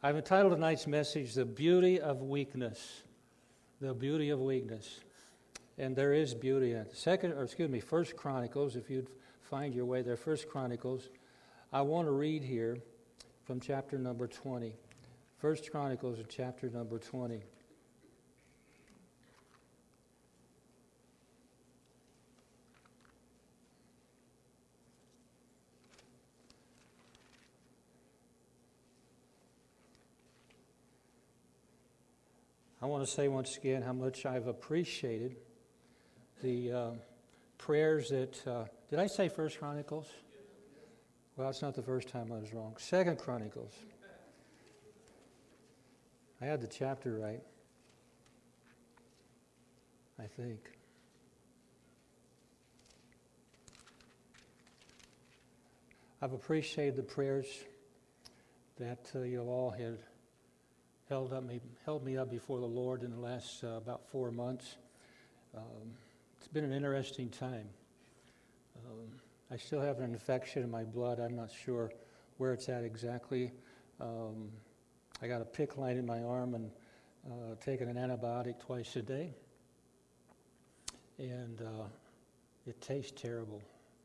I've entitled tonight's message, The Beauty of Weakness. The Beauty of Weakness. And there is beauty in it. First Chronicles, if you'd find your way there, First Chronicles. I want to read here from chapter number 20. First Chronicles in chapter number 20. I want to say once again how much I've appreciated the prayers that, did I say First Chronicles? Well, it's not the first time I was wrong. Second Chronicles. I had the chapter right, I think. I've appreciated the prayers that you all had held me up before the Lord in the last about 4 months. It's been an interesting time. I still have an infection in my blood. I'm not sure where it's at exactly. I got a PICC line in my arm and taking an antibiotic twice a day. And it tastes terrible.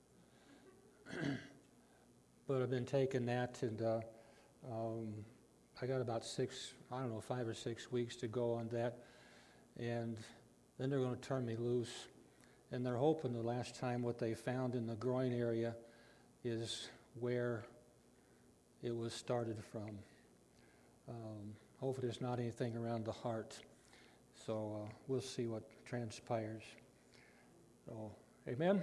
But I've been taking that, and I got about 5 or 6 weeks to go on that. And then they're going to turn me loose. And they're hoping the last time what they found in the groin area is where it was started from. Hopefully there's not anything around the heart. So we'll see what transpires. So, amen?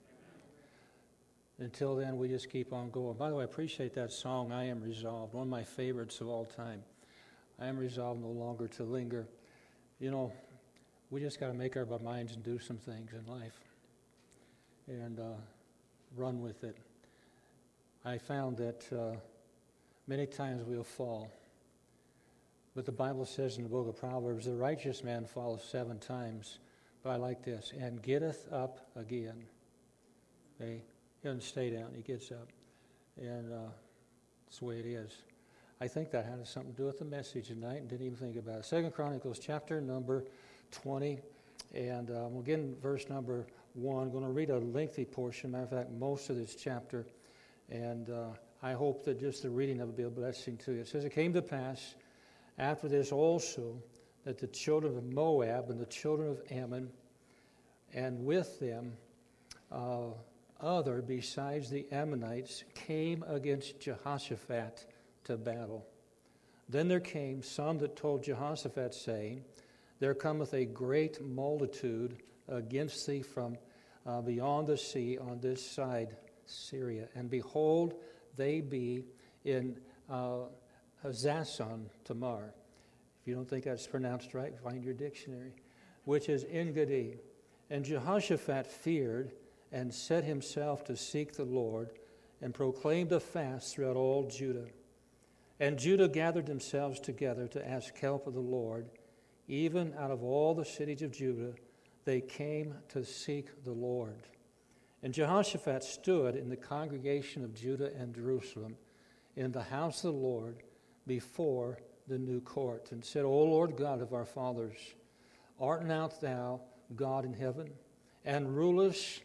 Until then, we just keep on going. By the way, I appreciate that song, I Am Resolved, one of my favorites of all time. I am resolved no longer to linger. You know, we just got to make up our minds and do some things in life and run with it. I found that many times we'll fall. But the Bible says in the book of Proverbs, the righteous man falleth 7 times. But I like this, and getteth up again. Okay? He doesn't stay down, he gets up. And that's the way it is. I think that had something to do with the message tonight and didn't even think about it. 2 Chronicles chapter number 20, and we'll get in verse number 1. I'm going to read a lengthy portion, matter of fact, most of this chapter, and I hope that just the reading of it will be a blessing to you. It says, it came to pass after this also that the children of Moab and the children of Ammon, and with them other besides the Ammonites, came against Jehoshaphat to battle. Then there came some that told Jehoshaphat, saying, there cometh a great multitude against thee from beyond the sea on this side Syria. And behold, they be in Hazazon Tamar. If you don't think that's pronounced right, find your dictionary. Which is En-gedi. And Jehoshaphat feared and set himself to seek the Lord and proclaimed a fast throughout all Judah. And Judah gathered themselves together to ask help of the Lord. Even out of all the cities of Judah, they came to seek the Lord. And Jehoshaphat stood in the congregation of Judah and Jerusalem in the house of the Lord before the new court, and said, O Lord God of our fathers, art not thou God in heaven, and rulest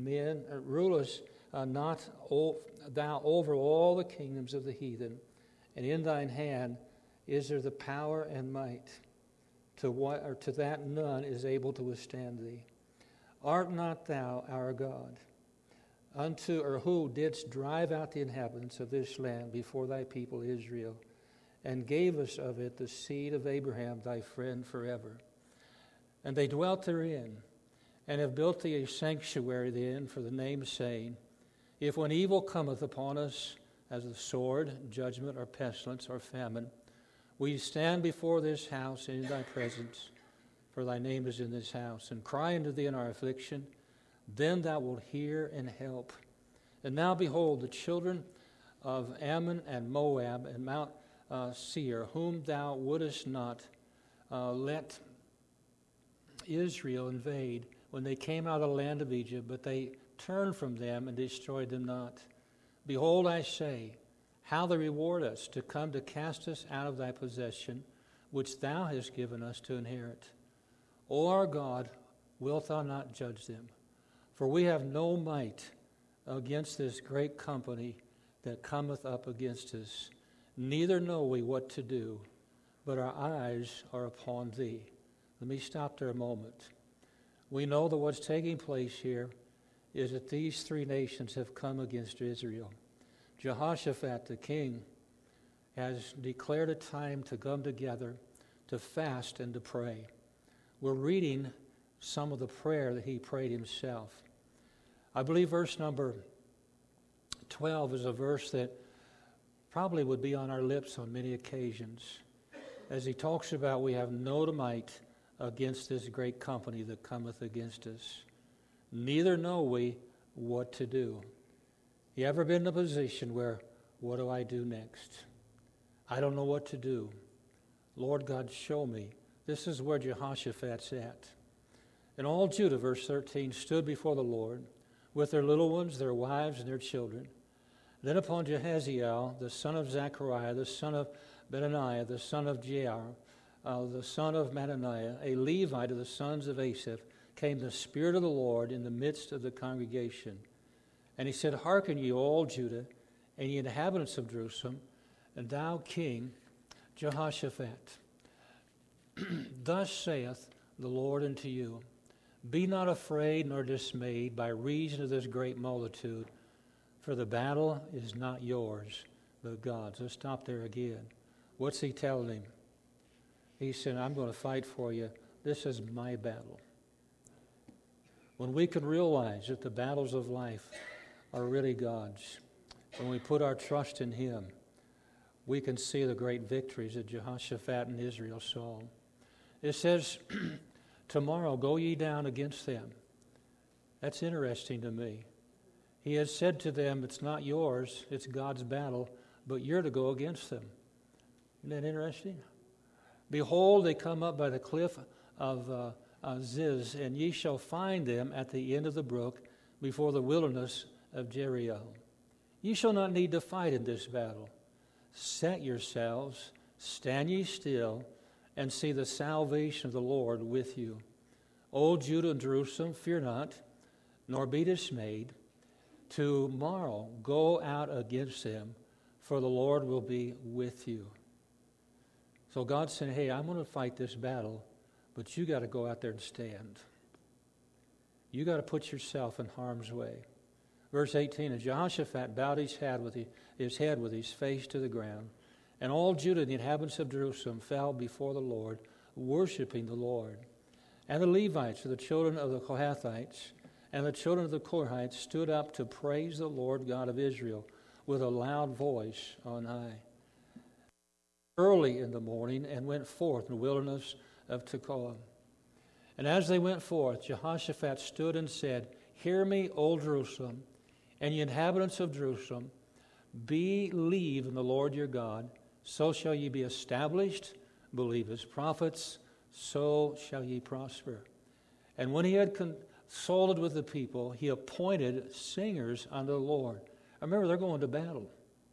not thou over all the kingdoms of the heathen, and in thine hand is there the power and might, to that none is able to withstand thee. Art not thou our God, who didst drive out the inhabitants of this land before thy people Israel, and gave us of it the seed of Abraham thy friend forever? And they dwelt therein, and have built thee a sanctuary therein for the name's saying, if when evil cometh upon us, as the sword, judgment, or pestilence, or famine, we stand before this house and in thy presence, for thy name is in this house, and cry unto thee in our affliction, then thou wilt hear and help. And now behold, the children of Ammon and Moab and Mount Seir, whom thou wouldest not let Israel invade when they came out of the land of Egypt, but they turned from them and destroyed them not. Behold, I say, how they reward us to come to cast us out of thy possession, which thou hast given us to inherit. O our God, wilt thou not judge them? For we have no might against this great company that cometh up against us, neither know we what to do, but our eyes are upon thee. Let me stop there a moment. We know that what's taking place here is that these three nations have come against Israel. Jehoshaphat, the king, has declared a time to come together, to fast and to pray. We're reading some of the prayer that he prayed himself. I believe verse number 12 is a verse that probably would be on our lips on many occasions, as he talks about we have no might against this great company that cometh against us. Neither know we what to do. You ever been in a position where, what do I do next? I don't know what to do. Lord God, show me. This is where Jehoshaphat's at. And all Judah, verse 13, stood before the Lord with their little ones, their wives, and their children. Then upon Jehaziel, the son of Zechariah, the son of Benaniah, the son of Jair, the son of Mattaniah, a Levite of the sons of Asaph, came the Spirit of the Lord in the midst of the congregation. And he said, Hearken ye, all Judah, and ye inhabitants of Jerusalem, and thou King Jehoshaphat. Thus saith the Lord unto you, Be not afraid nor dismayed by reason of this great multitude, for the battle is not yours, but God's. Let's stop there again. What's he telling him? He said, I'm going to fight for you. This is my battle. When we can realize that the battles of life are really God's, when we put our trust in him, we can see the great victories that Jehoshaphat and Israel saw. It says, tomorrow go ye down against them. That's interesting to me. He has said to them, it's not yours, it's God's battle, but you're to go against them. Isn't that interesting? Behold, they come up by the cliff of Ziz, and ye shall find them at the end of the brook before the wilderness of Jericho. Ye shall not need to fight in this battle. Set yourselves, stand ye still, and see the salvation of the Lord with you. O Judah and Jerusalem, fear not, nor be dismayed. Tomorrow go out against them, for the Lord will be with you. So God said, hey, I'm going to fight this battle, but you got to go out there and stand. You got to put yourself in harm's way. Verse 18, and Jehoshaphat bowed his head with his face to the ground, and all Judah and the inhabitants of Jerusalem fell before the Lord, worshiping the Lord. And the Levites, the children of the Kohathites, and the children of the Korhites stood up to praise the Lord God of Israel with a loud voice on high. Early in the morning, and went forth in the wilderness of Tekoa. And as they went forth, Jehoshaphat stood and said, Hear me, O Jerusalem, and ye inhabitants of Jerusalem, believe in the Lord your God, so shall ye be established. Believe his prophets, so shall ye prosper. And when he had consulted with the people, he appointed singers unto the Lord. I remember they're going to battle.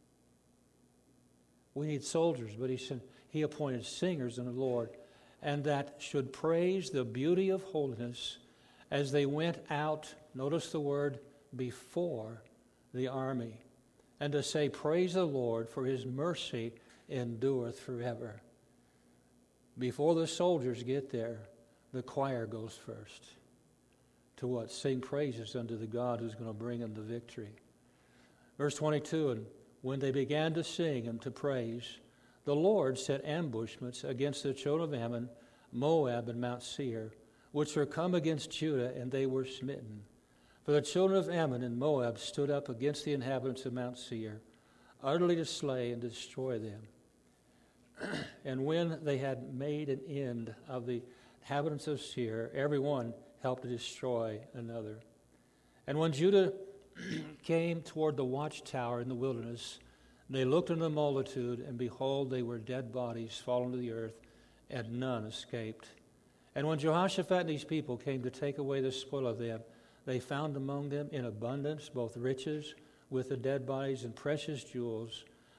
We need soldiers, but he appointed singers unto the Lord, and that should praise the beauty of holiness as they went out, notice the word, before the army, and to say, Praise the Lord, for his mercy endureth forever. Before the soldiers get there, the choir goes first. To what? Sing praises unto the God who's going to bring them the victory. Verse 22, and when they began to sing and to praise, the Lord set ambushments against the children of Ammon, Moab, and Mount Seir, which were come against Judah, and they were smitten. For the children of Ammon and Moab stood up against the inhabitants of Mount Seir, utterly to slay and destroy them. And when they had made an end of the inhabitants of Seir, every one helped to destroy another. And when Judah came toward the watchtower in the wilderness, they looked on the multitude, and behold, they were dead bodies fallen to the earth, and none escaped. And when Jehoshaphat and his people came to take away the spoil of them, they found among them in abundance both riches with the dead bodies and precious jewels,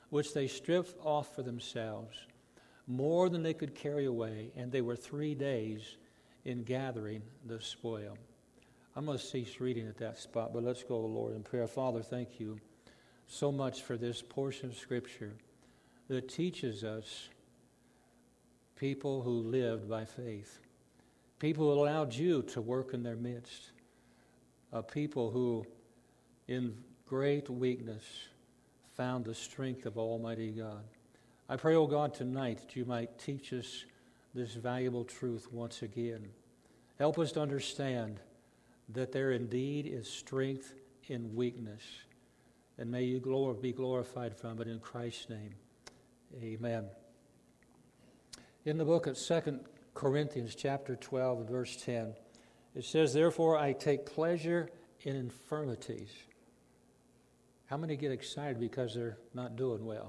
which they stripped off for themselves, more than they could carry away, and they were 3 days in gathering the spoil. I'm going to cease reading at that spot, but let's go to the Lord in prayer. Father, thank you so much for this portion of Scripture that teaches us people who lived by faith, people who allowed you to work in their midst, people who, in great weakness, found the strength of Almighty God. I pray, O God, tonight that you might teach us this valuable truth once again. Help us to understand that there indeed is strength in weakness. And may you be glorified from it in Christ's name. Amen. In the book of 2 Corinthians chapter 12 and verse 10, it says, "Therefore I take pleasure in infirmities." How many get excited because they're not doing well?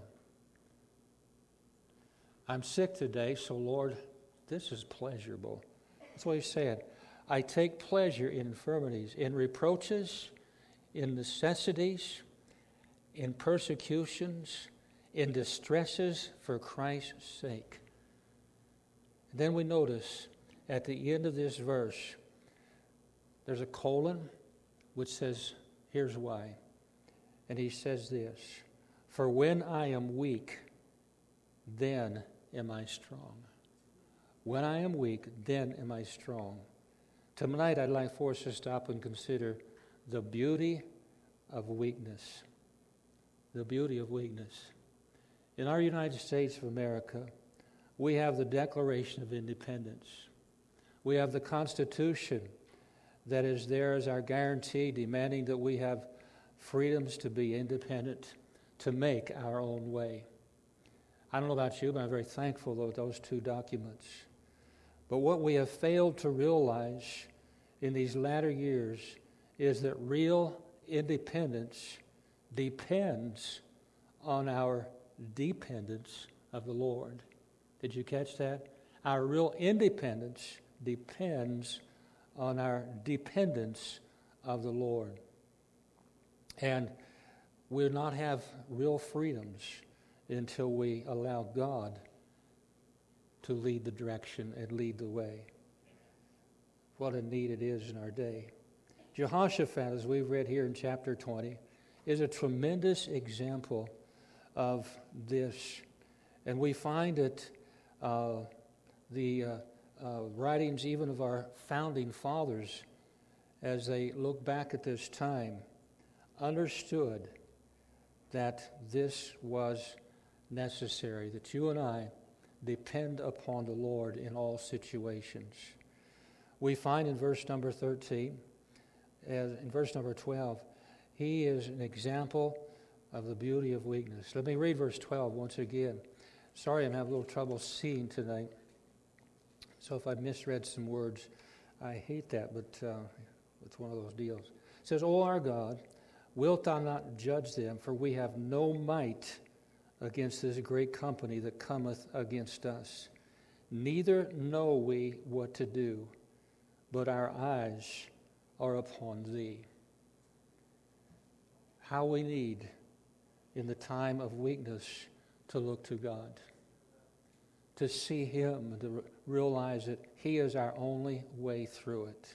I'm sick today, so Lord, this is pleasurable. That's what he's saying. I take pleasure in infirmities, in reproaches, in necessities, in persecutions, in distresses for Christ's sake. And then we notice at the end of this verse, there's a colon which says, here's why. And he says this, "For when I am weak, then am I strong." When I am weak, then am I strong. Tonight I'd like for us to stop and consider the beauty of weakness. The beauty of weakness. In our United States of America, we have the Declaration of Independence. We have the Constitution that is there as our guarantee, demanding that we have freedoms to be independent, to make our own way. I don't know about you, but I'm very thankful for those two documents. But what we have failed to realize in these latter years is that real independence depends on our dependence of the Lord. Did you catch that? Our real independence depends on our dependence of the Lord. And we'll not have real freedoms until we allow God to lead the direction and lead the way. What a need it is in our day. Jehoshaphat, as we've read here in chapter 20, is a tremendous example of this. And we find it, the writings even of our founding fathers, as they look back at this time, understood that this was necessary, that you and I depend upon the Lord in all situations. We find in verse number 13, in verse number 12, he is an example of the beauty of weakness. Let me read verse 12 once again. Sorry, I'm having a little trouble seeing tonight. So if I misread some words, I hate that, but it's one of those deals. It says, "O our God, wilt thou not judge them? For we have no might against this great company that cometh against us. Neither know we what to do, but our eyes are upon thee." How we need, in the time of weakness, to look to God, to see him, to realize that he is our only way through it.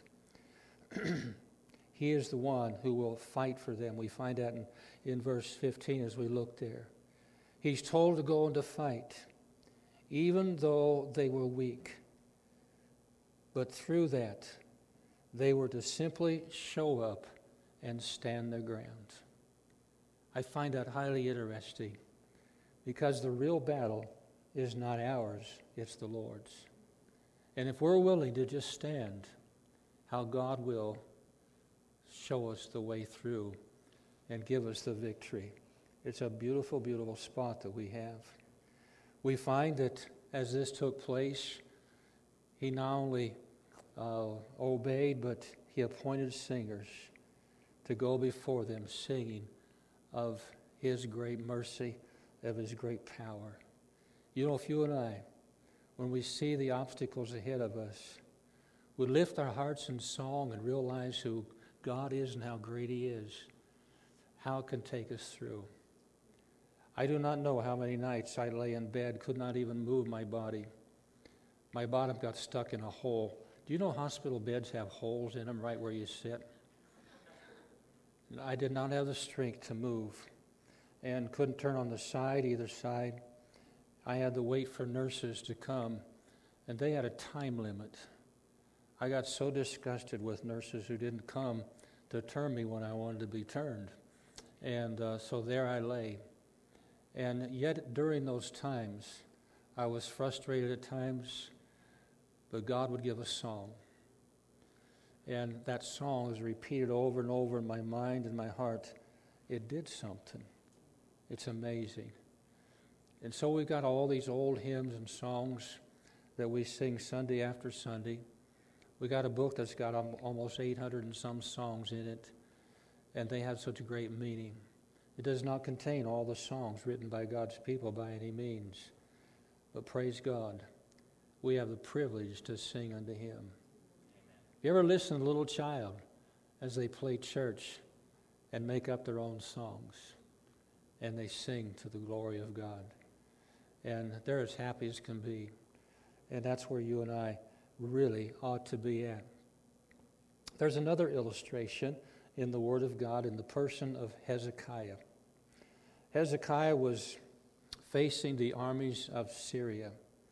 He is the one who will fight for them. We find that in verse 15 as we look there. He's told to go and to fight, even though they were weak. But through that, they were to simply show up and stand their ground. I find that highly interesting, because the real battle is not ours, it's the Lord's. And if we're willing to just stand, how God will show us the way through and give us the victory. It's a beautiful, beautiful spot that we have. We find that as this took place, he not only obeyed, but he appointed singers to go before them singing of his great mercy, of his great power. You know, if you and I, when we see the obstacles ahead of us, would lift our hearts in song and realize who God is and how great he is, how it can take us through. I do not know how many nights I lay in bed, could not even move my body. My bottom got stuck in a hole. Do you know hospital beds have holes in them right where you sit? I did not have the strength to move and couldn't turn on the side, either side. I had to wait for nurses to come, and they had a time limit. I got so disgusted with nurses who didn't come to turn me when I wanted to be turned. And so there I lay. And yet during those times, I was frustrated at times, but God would give a song. And that song was repeated over and over in my mind and my heart. It did something. It's amazing. And so we've got all these old hymns and songs that we sing Sunday after Sunday. We got a book that's got almost 800 and some songs in it, and they have such a great meaning. It does not contain all the songs written by God's people by any means, but praise God, we have the privilege to sing unto Him. You ever listen to a little child as they play church and make up their own songs, and they sing to the glory of God? And they're as happy as can be. And that's where you and I really ought to be at. There's another illustration in the Word of God in the person of Hezekiah. Hezekiah was facing the armies of Syria.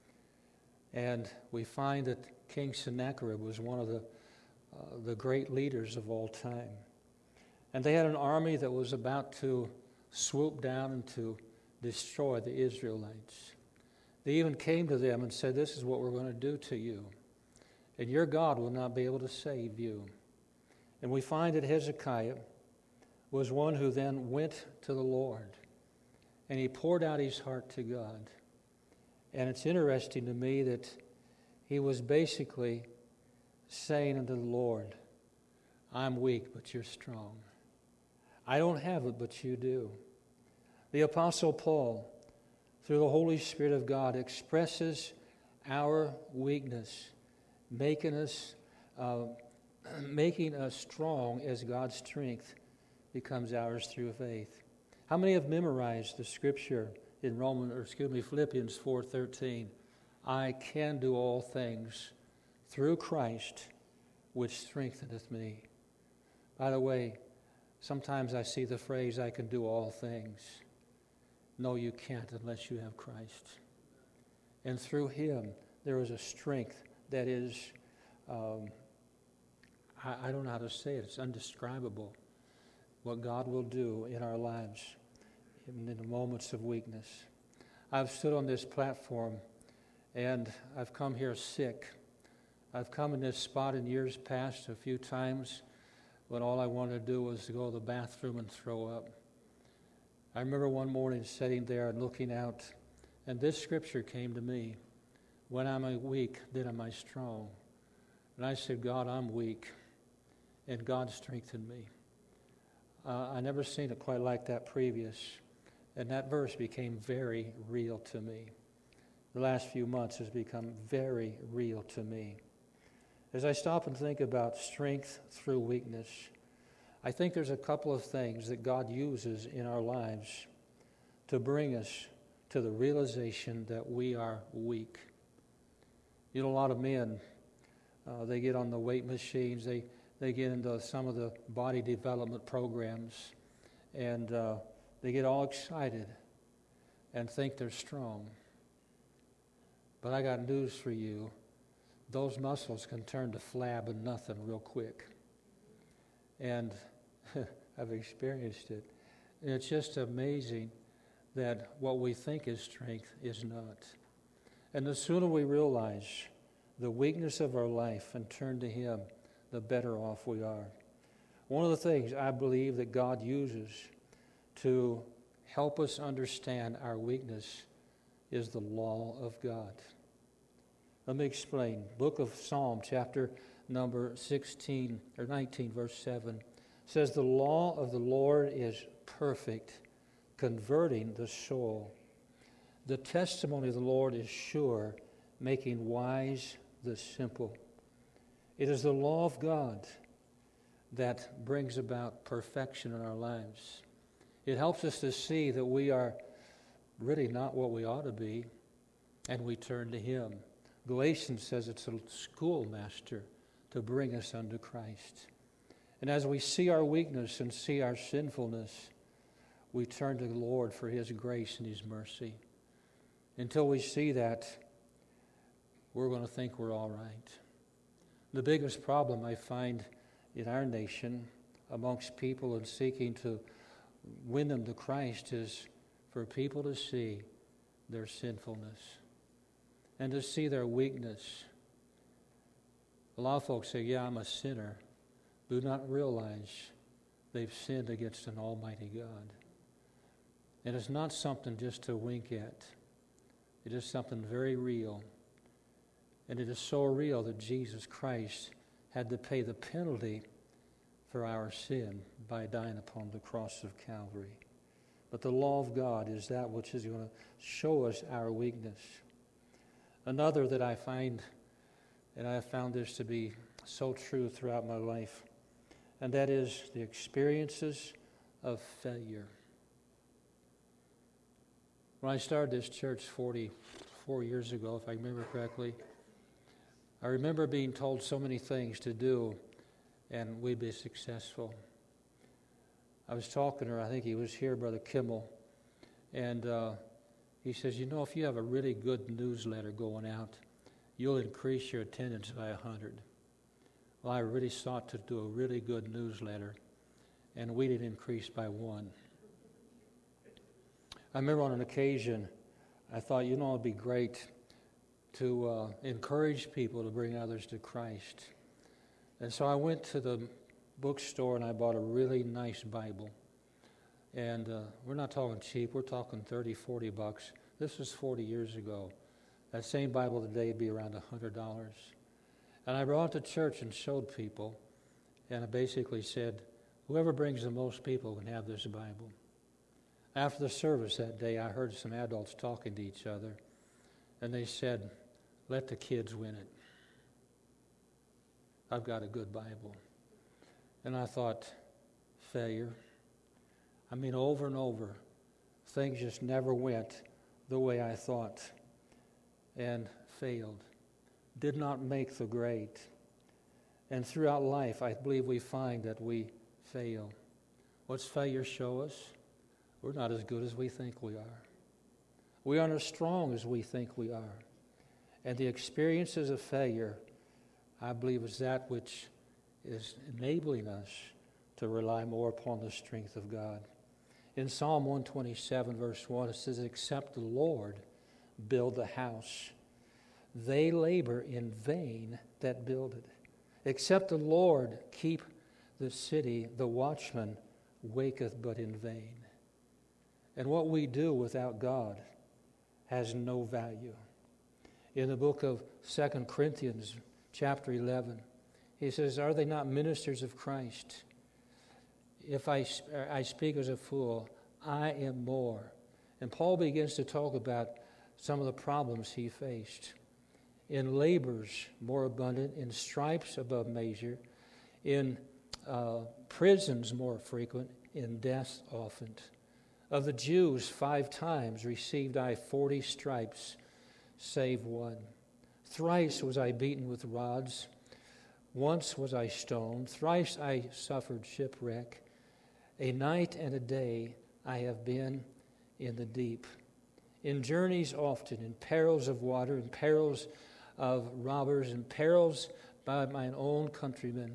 And we find that King Sennacherib was one of the great leaders of all time. And they had an army that was about to swoop down and to destroy the Israelites. They even came to them and said, "This is what we're going to do to you, and your God will not be able to save you." And we find that Hezekiah was one who then went to the Lord, and he poured out his heart to God. And it's interesting to me that he was basically saying unto the Lord, "I'm weak, but you're strong. I don't have it, but you do." The Apostle Paul, through the Holy Spirit of God, expresses our weakness, making us strong as God's strength becomes ours through faith. How many have memorized the scripture in Philippians 4:13? I can do all things through Christ, which strengtheneth me. By the way, sometimes I see the phrase, I can do all things. No, you can't unless you have Christ. And through Him, there is a strength that is, I don't know how to say it, it's indescribable. What God will do in our lives in the moments of weakness. I've stood on this platform and I've come here sick. I've come in this spot in years past a few times when all I wanted to do was to go to the bathroom and throw up. I remember one morning sitting there and looking out, and this scripture came to me. When I'm weak, then am I strong. And I said, God, I'm weak, and God strengthened me. I never seen it quite like that previous, and that verse became very real to me. The last few months has become very real to me. As I stop and think about strength through weakness, I think there's a couple of things that God uses in our lives to bring us to the realization that we are weak. You know, a lot of men, they get on the weight machines, they get into some of the body development programs, and they get all excited and think they're strong. But I got news for you. Those muscles can turn to flab and nothing real quick. And I've experienced it. And it's just amazing that what we think is strength is not. And the sooner we realize the weakness of our life and turn to Him, the better off we are. One of the things I believe that God uses to help us understand our weakness is the law of God. Let me explain. Book of Psalm, chapter number 16 or 19, verse 7 says, "The law of the Lord is perfect, converting the soul. The testimony of the Lord is sure, making wise the simple." It is the law of God that brings about perfection in our lives. It helps us to see that we are really not what we ought to be, and we turn to Him. Galatians says it's a schoolmaster to bring us unto Christ. And as we see our weakness and see our sinfulness, we turn to the Lord for His grace and His mercy. Until we see that, we're going to think we're all right. The biggest problem I find in our nation amongst people in seeking to win them to Christ is for people to see their sinfulness and to see their weakness. A lot of folks say, yeah, I'm a sinner, do not realize they've sinned against an almighty God. And it's not something just to wink at. It is something very real. And it is so real that Jesus Christ had to pay the penalty for our sin by dying upon the cross of Calvary. But the law of God is that which is going to show us our weakness. Another that I find, and I have found this to be so true throughout my life, and that is the experiences of failure. When I started this church 44 years ago, if I remember correctly, I remember being told so many things to do and we'd be successful. I was talking to her, I think he was here, Brother Kimmel, and he says, you know, if you have a really good newsletter going out, you'll increase your attendance by 100. Well, I really sought to do a really good newsletter, and we did increase by 1. I remember on an occasion, I thought, you know, it'd be great to encourage people to bring others to Christ. And so I went to the bookstore and I bought a really nice Bible. And we're not talking cheap, we're talking $30, $40. This was 40 years ago. That same Bible today would be around $100. And I brought it to church and showed people, and I basically said, whoever brings the most people can have this Bible. After the service that day, I heard some adults talking to each other, and they said, let the kids win it. I've got a good Bible. And I thought, failure. I mean, over and over, things just never went the way I thought and failed. Did not make the grade. And throughout life, I believe we find that we fail. What's failure show us? We're not as good as we think we are. We aren't as strong as we think we are. And the experiences of failure, I believe, is that which is enabling us to rely more upon the strength of God. In Psalm 127, verse 1, it says, except the Lord build the house, they labor in vain that build it. Except the Lord keep the city, the watchman waketh but in vain. And what we do without God has no value. In the book of 2 Corinthians, chapter 11, he says, are they not ministers of Christ? If I speak as a fool, I am more. And Paul begins to talk about some of the problems he faced. In labors more abundant, in stripes above measure, in prisons more frequent, in death often. Of the Jews 5 times received I 40 stripes, save 1. Thrice was I beaten with rods. Once was I stoned. Thrice I suffered shipwreck. A night and a day I have been in the deep. In journeys often, in perils of water, in perils of robbers, in perils by mine own countrymen,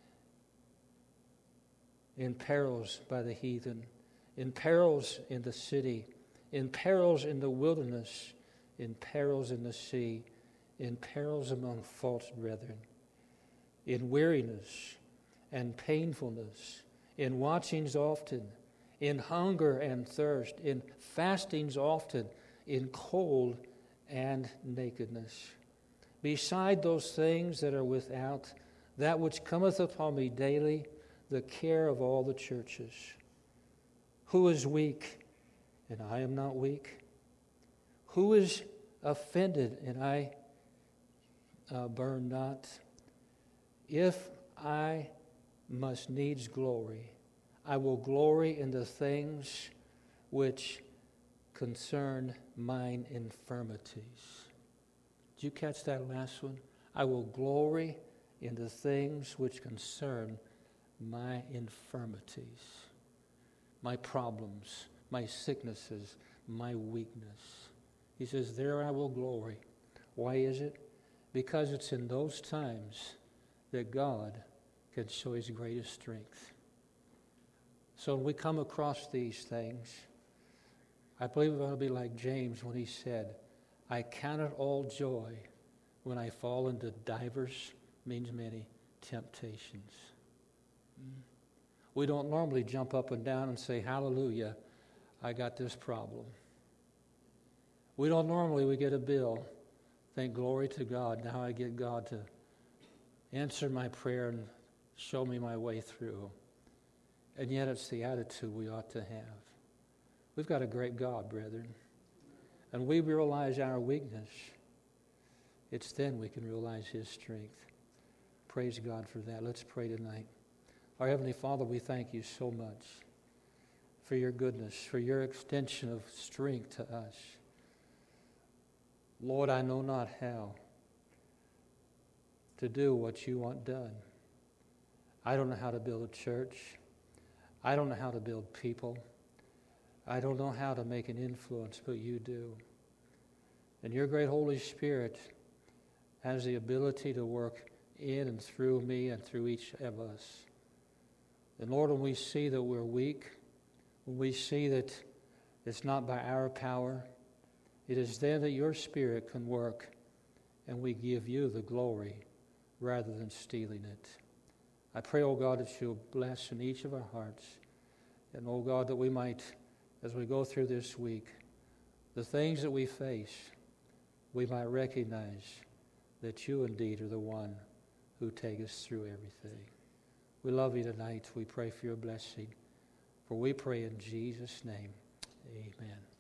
in perils by the heathen, in perils in the city, in perils in the wilderness, in perils in the sea, in perils among false brethren, in weariness and painfulness, in watchings often, in hunger and thirst, in fastings often, in cold and nakedness. Beside those things that are without, that which cometh upon me daily, the care of all the churches. Who is weak, and I am not weak? Who is offended, and I burn not? If I must needs glory, I will glory in the things which concern mine infirmities. Did you catch that last one? I will glory in the things which concern my infirmities, my problems, my sicknesses, my weakness. He says, there I will glory. Why is it? Because it's in those times that God can show his greatest strength. So when we come across these things, I believe we're going to be like James when he said, I count it all joy when I fall into divers, means many, temptations. We don't normally jump up and down and say, hallelujah, I got this problem. We don't normally, we get a bill, thank glory to God, now I get God to answer my prayer and show me my way through. And yet it's the attitude we ought to have. We've got a great God, brethren. And we realize our weakness. It's then we can realize his strength. Praise God for that. Let's pray tonight. Our Heavenly Father, we thank you so much for your goodness, for your extension of strength to us. Lord, I know not how to do what you want done. I don't know how to build a church. I don't know how to build people. I don't know how to make an influence, but you do. And your great Holy Spirit has the ability to work in and through me and through each of us. And Lord, when we see that we're weak, when we see that it's not by our power, it is then that your Spirit can work and we give you the glory rather than stealing it. I pray, oh God, that you'll bless in each of our hearts. And, oh God, that we might, as we go through this week, the things that we face, we might recognize that you indeed are the one who take us through everything. We love you tonight. We pray for your blessing. For we pray in Jesus' name. Amen.